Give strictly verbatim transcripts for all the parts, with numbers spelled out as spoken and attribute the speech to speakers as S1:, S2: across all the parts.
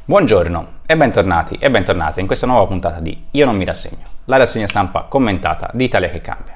S1: Buongiorno e bentornati e bentornate in questa nuova puntata di Io non mi rassegno, la rassegna stampa commentata di Italia che cambia.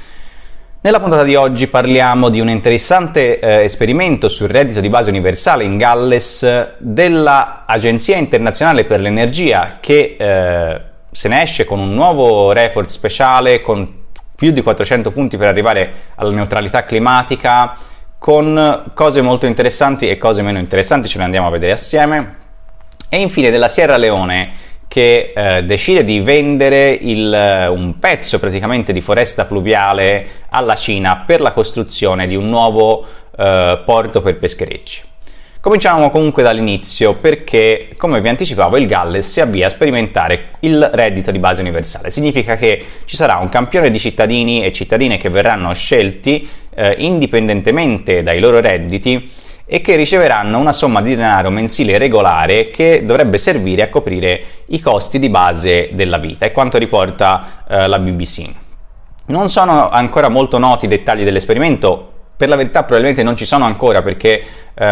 S1: Nella puntata di oggi parliamo di un interessante eh, esperimento sul reddito di base universale in Galles dell'Agenzia Internazionale per l'Energia che eh, se ne esce con un nuovo report speciale con più di quattrocento punti per arrivare alla neutralità climatica, con cose molto interessanti e cose meno interessanti, ce le andiamo a vedere assieme. E infine della Sierra Leone che eh, decide di vendere il, un pezzo praticamente di foresta pluviale alla Cina per la costruzione di un nuovo eh, porto per pescherecci. Cominciamo comunque dall'inizio perché, come vi anticipavo, il Galles si avvia a sperimentare il reddito di base universale. Significa che ci sarà un campione di cittadini e cittadine che verranno scelti eh, indipendentemente dai loro redditi e che riceveranno una somma di denaro mensile regolare che dovrebbe servire a coprire i costi di base della vita, è quanto riporta eh, la B B C. Non sono ancora molto noti i dettagli dell'esperimento, per la verità probabilmente non ci sono ancora perché eh,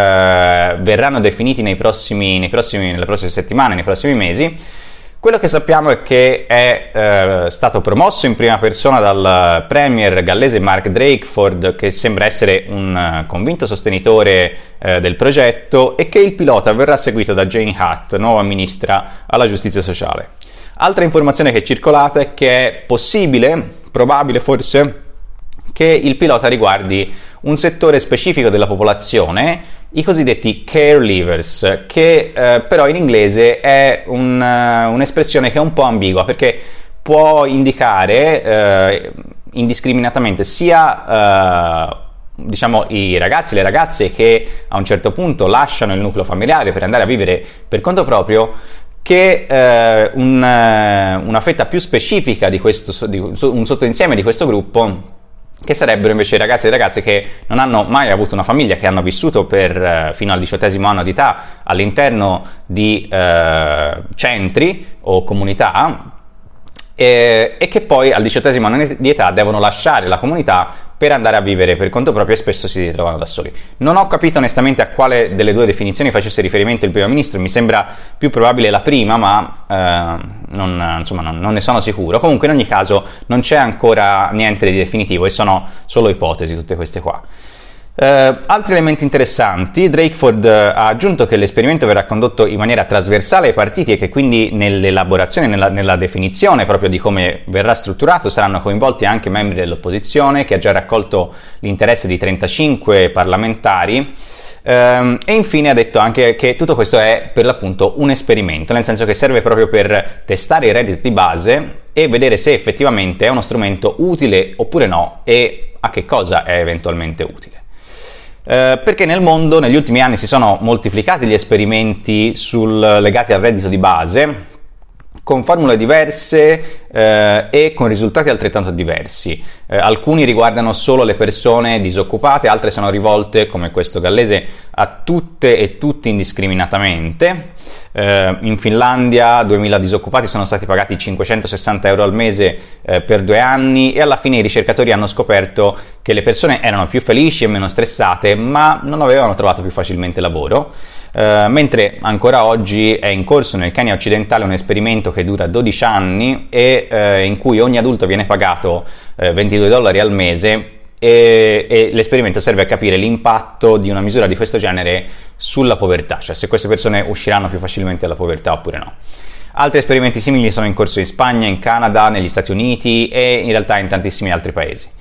S1: verranno definiti nei prossimi, nei prossimi, nelle prossime settimane, nei prossimi mesi. Quello che sappiamo è che è eh, stato promosso in prima persona dal premier gallese Mark Drakeford, che sembra essere un uh, convinto sostenitore eh, del progetto, e che il pilota verrà seguito da Jane Hutt, nuova ministra alla giustizia sociale. Altra informazione che è circolata è che è possibile, probabile forse, che il pilota riguardi un settore specifico della popolazione, i cosiddetti care leavers, che eh, però in inglese è un, uh, un'espressione che è un po' ambigua perché può indicare eh, indiscriminatamente sia uh, diciamo i ragazzi, le ragazze che a un certo punto lasciano il nucleo familiare per andare a vivere per conto proprio, che eh, un, una fetta più specifica di questo, di un sottoinsieme di questo gruppo, che sarebbero invece i ragazzi e ragazze che non hanno mai avuto una famiglia, che hanno vissuto per eh, fino al diciottesimo anno di età all'interno di eh, centri o comunità e, e che poi al diciottesimo anno di età devono lasciare la comunità per andare a vivere per conto proprio e spesso si ritrovano da soli. Non ho capito onestamente a quale delle due definizioni facesse riferimento il primo ministro, mi sembra più probabile la prima, ma eh, non, insomma, non, non ne sono sicuro. Comunque in ogni caso non c'è ancora niente di definitivo e sono solo ipotesi tutte queste qua. Uh, altri elementi interessanti: Drakeford ha aggiunto che l'esperimento verrà condotto in maniera trasversale ai partiti e che quindi nell'elaborazione, nella, nella definizione proprio di come verrà strutturato saranno coinvolti anche membri dell'opposizione, che ha già raccolto l'interesse di trentacinque parlamentari. Uh, e infine ha detto anche che tutto questo è per l'appunto un esperimento, nel senso che serve proprio per testare il reddito di base e vedere se effettivamente è uno strumento utile oppure no e a che cosa è eventualmente utile. Uh, perché nel mondo negli ultimi anni si sono moltiplicati gli esperimenti sul, legati al reddito di base, con formule diverse eh, e con risultati altrettanto diversi. Eh, alcuni riguardano solo le persone disoccupate, altre sono rivolte, come questo gallese, a tutte e tutti indiscriminatamente. Eh, in Finlandia duemila disoccupati sono stati pagati cinquecentosessanta euro al mese eh, per due anni e alla fine i ricercatori hanno scoperto che le persone erano più felici e meno stressate, ma non avevano trovato più facilmente lavoro. Uh, mentre ancora oggi è in corso nel Kenya occidentale un esperimento che dura dodici anni e uh, in cui ogni adulto viene pagato uh, ventidue dollari al mese e, e l'esperimento serve a capire l'impatto di una misura di questo genere sulla povertà, cioè se queste persone usciranno più facilmente dalla povertà oppure no. Altri esperimenti simili sono in corso in Spagna, in Canada, negli Stati Uniti e in realtà in tantissimi altri paesi.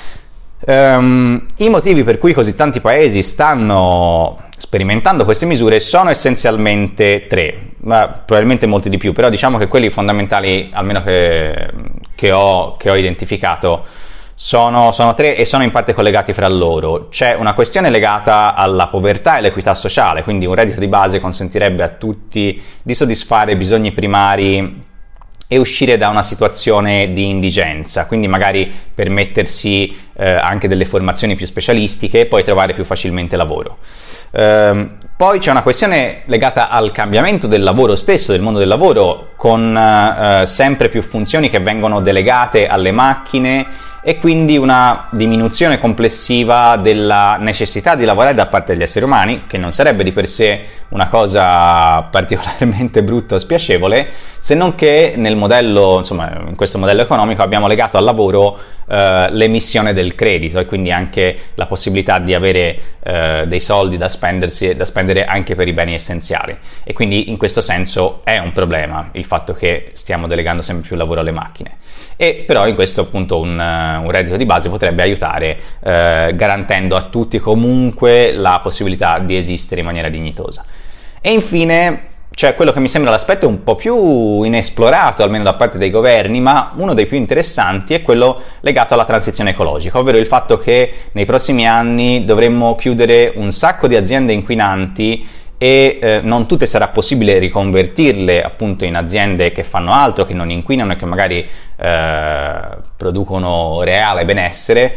S1: Um, I motivi per cui così tanti paesi stanno sperimentando queste misure sono essenzialmente tre, ma probabilmente molti di più, però diciamo che quelli fondamentali, almeno che, che, ho, che ho identificato, sono, sono tre e sono in parte collegati fra loro. C'è una questione legata alla povertà e l'equità sociale, quindi un reddito di base consentirebbe a tutti di soddisfare i bisogni primari e uscire da una situazione di indigenza, quindi magari permettersi eh, anche delle formazioni più specialistiche e poi trovare più facilmente lavoro. Uh, poi c'è una questione legata al cambiamento del lavoro stesso, del mondo del lavoro, con uh, sempre più funzioni che vengono delegate alle macchine e quindi una diminuzione complessiva della necessità di lavorare da parte degli esseri umani, che non sarebbe di per sé una cosa particolarmente brutta o spiacevole, se non che nel modello, insomma, in questo modello economico abbiamo legato al lavoro eh, l'emissione del credito e quindi anche la possibilità di avere eh, dei soldi da spendersi, da spendere anche per i beni essenziali, e quindi in questo senso è un problema il fatto che stiamo delegando sempre più lavoro alle macchine. E però in questo appunto un, un reddito di base potrebbe aiutare eh, garantendo a tutti comunque la possibilità di esistere in maniera dignitosa. E infine c'è quello che mi sembra l'aspetto un po' più inesplorato, almeno da parte dei governi, ma uno dei più interessanti è quello legato alla transizione ecologica, ovvero il fatto che nei prossimi anni dovremmo chiudere un sacco di aziende inquinanti e eh, non tutte sarà possibile riconvertirle appunto in aziende che fanno altro, che non inquinano e che magari eh, producono reale benessere.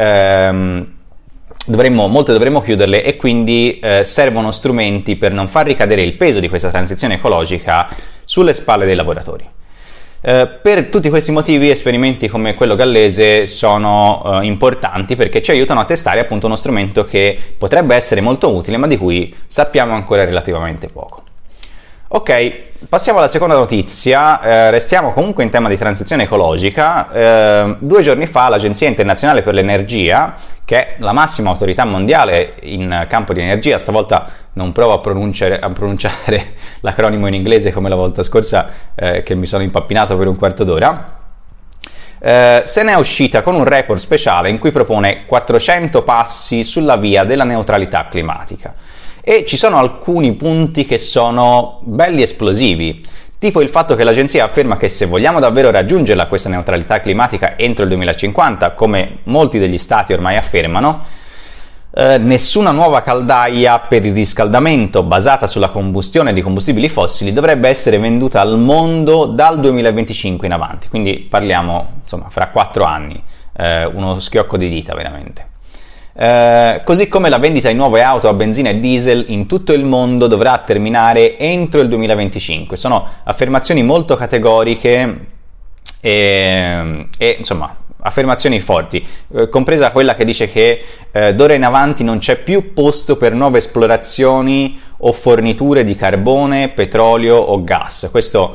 S1: Ehm, dovremmo, molte dovremmo chiuderle e quindi eh, servono strumenti per non far ricadere il peso di questa transizione ecologica sulle spalle dei lavoratori. Eh, per tutti questi motivi esperimenti come quello gallese sono eh, importanti, perché ci aiutano a testare appunto uno strumento che potrebbe essere molto utile ma di cui sappiamo ancora relativamente poco. Ok, passiamo alla seconda notizia, eh, restiamo comunque in tema di transizione ecologica. Eh, due giorni fa l'Agenzia Internazionale per l'Energia, che è la massima autorità mondiale in campo di energia, stavolta non provo a pronunciare, a pronunciare l'acronimo in inglese come la volta scorsa eh, che mi sono impappinato per un quarto d'ora, eh, se ne è uscita con un report speciale in cui propone quattrocento passi sulla via della neutralità climatica. E ci sono alcuni punti che sono belli esplosivi, tipo il fatto che l'agenzia afferma che se vogliamo davvero raggiungerla questa neutralità climatica entro il duemilacinquanta, come molti degli stati ormai affermano, eh, nessuna nuova caldaia per il riscaldamento basata sulla combustione di combustibili fossili dovrebbe essere venduta al mondo dal duemilaventicinque in avanti, quindi parliamo insomma fra quattro anni, eh, uno schiocco di dita veramente. Eh, così come la vendita di nuove auto a benzina e diesel in tutto il mondo dovrà terminare entro il duemilaventicinque. Sono affermazioni molto categoriche e, e insomma affermazioni forti, eh, compresa quella che dice che eh, d'ora in avanti non c'è più posto per nuove esplorazioni o forniture di carbone, petrolio o gas. Questo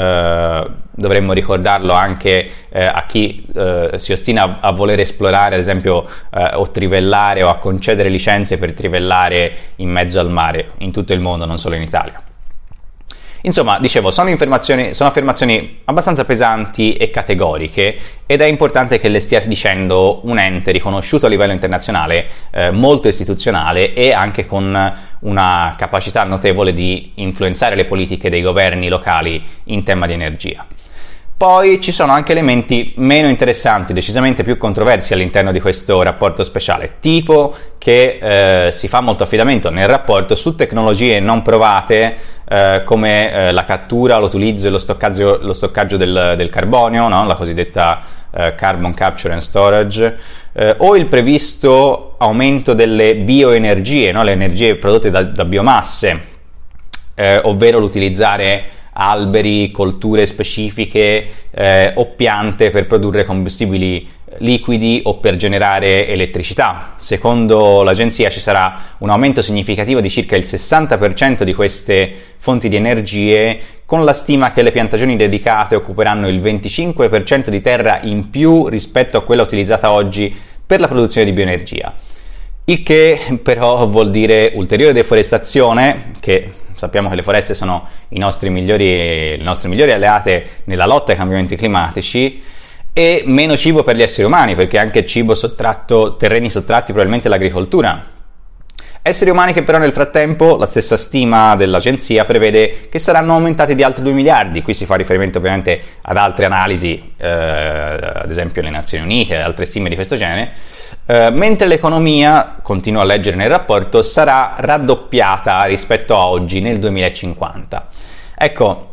S1: Uh, dovremmo ricordarlo anche uh, a chi uh, si ostina a, a voler esplorare, ad esempio, uh, o trivellare o a concedere licenze per trivellare in mezzo al mare in tutto il mondo, non solo in Italia. Insomma, dicevo, sono affermazioni, sono affermazioni abbastanza pesanti e categoriche, ed è importante che le stia dicendo un ente riconosciuto a livello internazionale, eh, molto istituzionale e anche con una capacità notevole di influenzare le politiche dei governi locali in tema di energia. Poi ci sono anche elementi meno interessanti, decisamente più controversi all'interno di questo rapporto speciale, tipo che eh, si fa molto affidamento nel rapporto su tecnologie non provate eh, come eh, la cattura, l'utilizzo e lo stoccaggio, lo stoccaggio del, del carbonio, no? La cosiddetta eh, carbon capture and storage, eh, o il previsto aumento delle bioenergie, no? Le energie prodotte da, da biomasse, eh, ovvero l'utilizzare alberi, colture specifiche eh, o piante per produrre combustibili liquidi o per generare elettricità. Secondo l'agenzia ci sarà un aumento significativo di circa il sessanta per cento di queste fonti di energie, con la stima che le piantagioni dedicate occuperanno il venticinque per cento di terra in più rispetto a quella utilizzata oggi per la produzione di bioenergia. Il che però vuol dire ulteriore deforestazione, che sappiamo che le foreste sono i nostri migliori, le nostre migliori alleate nella lotta ai cambiamenti climatici, e meno cibo per gli esseri umani, perché anche cibo sottratto, terreni sottratti probabilmente all'agricoltura. Esseri umani che però nel frattempo, la stessa stima dell'agenzia prevede che saranno aumentati di altri due miliardi. Qui si fa riferimento ovviamente ad altre analisi, eh, ad esempio le Nazioni Unite e altre stime di questo genere, eh, mentre l'economia, continuo a leggere nel rapporto, sarà raddoppiata rispetto a oggi nel duemilacinquanta. Ecco,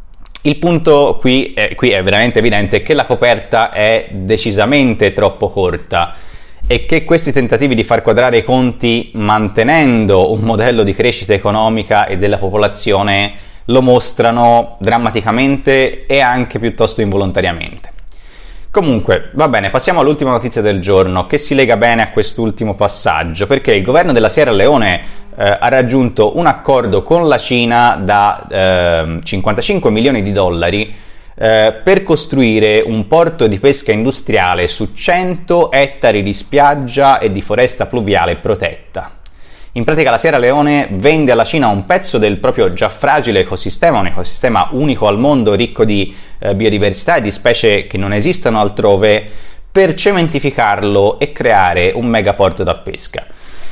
S1: il punto qui è, qui è veramente evidente che la coperta è decisamente troppo corta, e che questi tentativi di far quadrare i conti mantenendo un modello di crescita economica e della popolazione lo mostrano drammaticamente e anche piuttosto involontariamente. Comunque, va bene, passiamo all'ultima notizia del giorno, che si lega bene a quest'ultimo passaggio, perché il governo della Sierra Leone eh, ha raggiunto un accordo con la Cina da eh, cinquantacinque milioni di dollari eh, per costruire un porto di pesca industriale su cento ettari di spiaggia e di foresta pluviale protetta. In pratica la Sierra Leone vende alla Cina un pezzo del proprio già fragile ecosistema, un ecosistema unico al mondo, ricco di eh, biodiversità e di specie che non esistono altrove, per cementificarlo e creare un megaporto da pesca.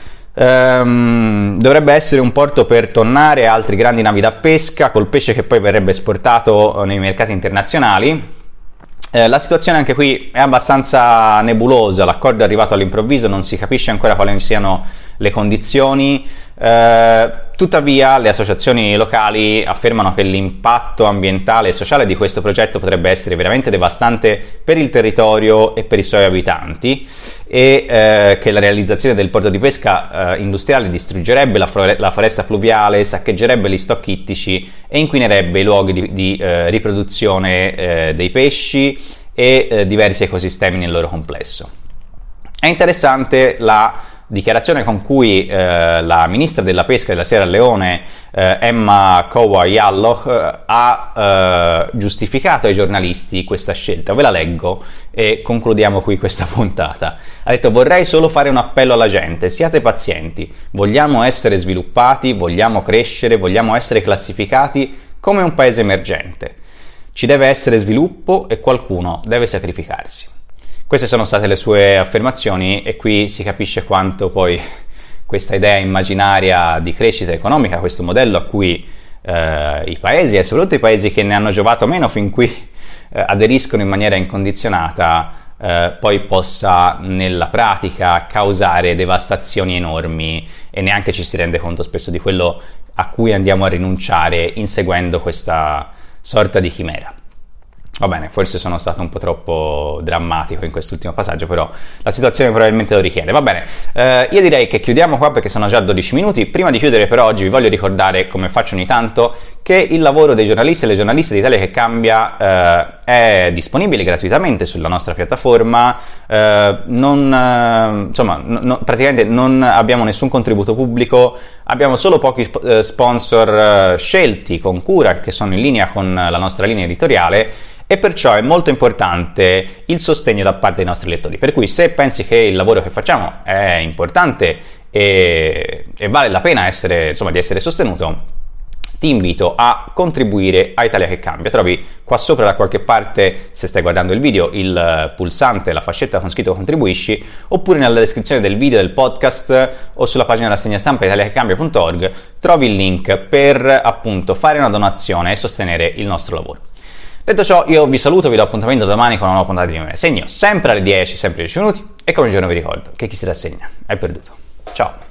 S1: Ehm, dovrebbe essere un porto per tonnare e altri grandi navi da pesca, col pesce che poi verrebbe esportato nei mercati internazionali. Eh, la situazione anche qui è abbastanza nebulosa, l'accordo è arrivato all'improvviso, non si capisce ancora quali siano le condizioni, eh, tuttavia le associazioni locali affermano che l'impatto ambientale e sociale di questo progetto potrebbe essere veramente devastante per il territorio e per i suoi abitanti e eh, che la realizzazione del porto di pesca eh, industriale distruggerebbe la, fore- la foresta pluviale, saccheggerebbe gli stock ittici e inquinerebbe i luoghi di, di eh, riproduzione eh, dei pesci e eh, diversi ecosistemi nel loro complesso. È interessante la dichiarazione con cui eh, la ministra della pesca della Sierra Leone, eh, Emma Kowa-Yalloch, eh, ha eh, giustificato ai giornalisti questa scelta. Ve la leggo e concludiamo qui questa puntata. Ha detto: vorrei solo fare un appello alla gente, siate pazienti, vogliamo essere sviluppati, vogliamo crescere, vogliamo essere classificati come un paese emergente. Ci deve essere sviluppo e qualcuno deve sacrificarsi. Queste sono state le sue affermazioni e qui si capisce quanto poi questa idea immaginaria di crescita economica, questo modello a cui eh, i paesi e soprattutto i paesi che ne hanno giovato meno fin qui eh, aderiscono in maniera incondizionata, eh, poi possa nella pratica causare devastazioni enormi e neanche ci si rende conto spesso di quello a cui andiamo a rinunciare inseguendo questa sorta di chimera. Va bene, forse sono stato un po' troppo drammatico in quest'ultimo passaggio, però la situazione probabilmente lo richiede. Va bene, eh, io direi che chiudiamo qua perché sono già dodici minuti. Prima di chiudere però oggi vi voglio ricordare, come faccio ogni tanto, che il lavoro dei giornalisti e le giornaliste di Italia che Cambia eh, è disponibile gratuitamente sulla nostra piattaforma. Eh, non, eh, insomma, no, no, praticamente non abbiamo nessun contributo pubblico, abbiamo solo pochi sp- eh, sponsor eh, scelti con cura, che sono in linea con la nostra linea editoriale, e perciò è molto importante il sostegno da parte dei nostri lettori. Per cui se pensi che il lavoro che facciamo è importante e, e vale la pena essere, insomma, di essere sostenuto, ti invito a contribuire a Italia che Cambia. Trovi qua sopra da qualche parte, se stai guardando il video, il pulsante, la fascetta con scritto contribuisci, oppure nella descrizione del video, del podcast o sulla pagina della rassegna stampa italia che cambia punto org trovi il link per appunto fare una donazione e sostenere il nostro lavoro. Detto ciò, io vi saluto, vi do appuntamento domani con una nuova puntata di Me Segno, sempre alle dieci, sempre dieci minuti, e come giorno vi ricordo che chi si rassegna è perduto. Ciao!